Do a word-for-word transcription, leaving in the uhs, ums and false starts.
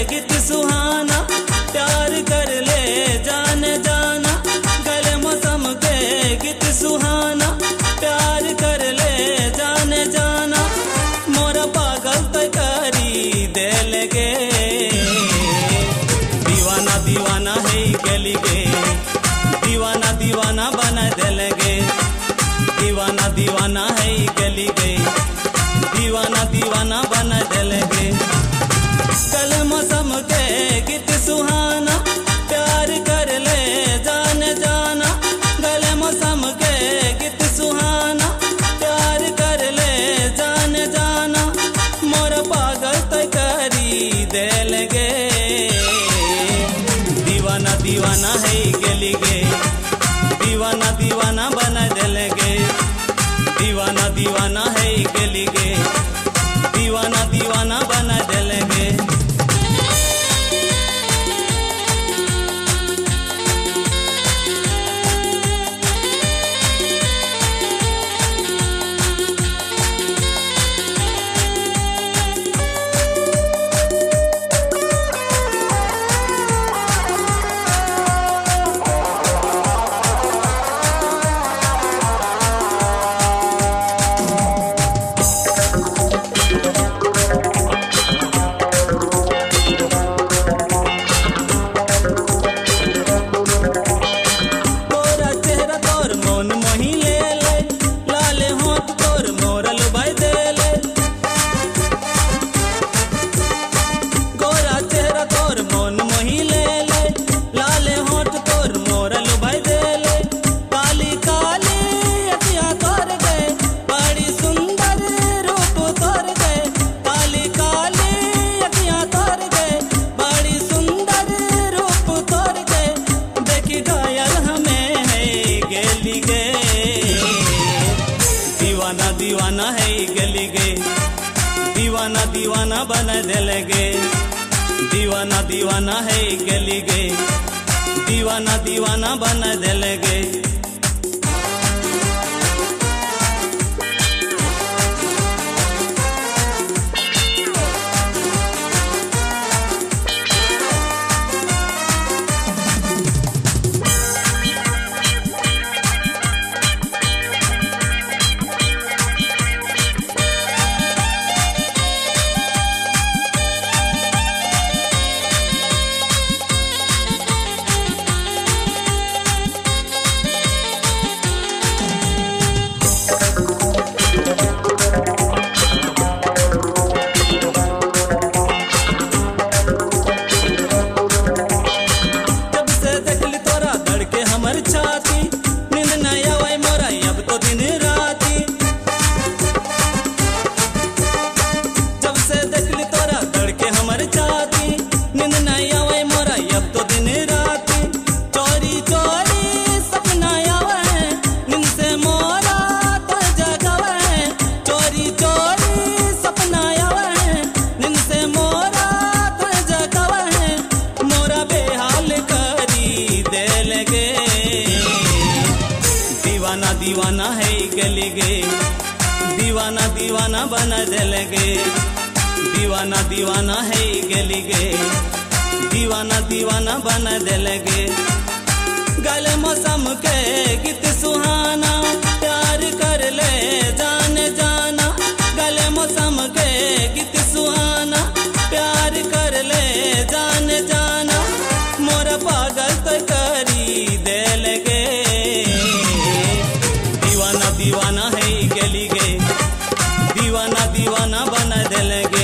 गीत सुहाना, प्यार कर ले जान जाना। गले मौसम के गीत सुहाना, प्यार कर ले जान जाना। मोरा पागल तो करी दिल गे, दीवाना दीवाना है गली गे, दीवाना दीवाना बना दिल गे, दीवाना दीवाना है गली गे, दीवाना दीवाना बना दिल गे। गले मौसम के गीत सुहाना, प्यार कर ले जान जाना। गले मौसम के गीत सुहाना, प्यार कर ले जान जाना। मोर पागल तो करी दिल गे, दीवाना दीवाना है गली गे, दीवाना दीवाना बना दिल गे, दीवाना दीवाना है गली गे, दीवाना दीवाना बना दिल गे। दीवाना दीवाना है गली गे, दीवाना दीवाना बना दिल गे, दीवाना दीवाना है गली गे, दीवाना दीवाना बना दिल गे। दीवाना है गली गे, दीवाना दीवाना बना दिल गे, दीवाना दीवाना है गली गे, दीवाना दीवाना बना दिल गे। गले मौसम के गीत सुहाना, प्यार कर ले जान जाना। गले मौसम के गीत सुहाना, प्यार कर ले जान जाना। मोर पागल तो करी दिल गे, दीवाना दीवाना है गली गे, दीवाना दीवाना बना दिल गे।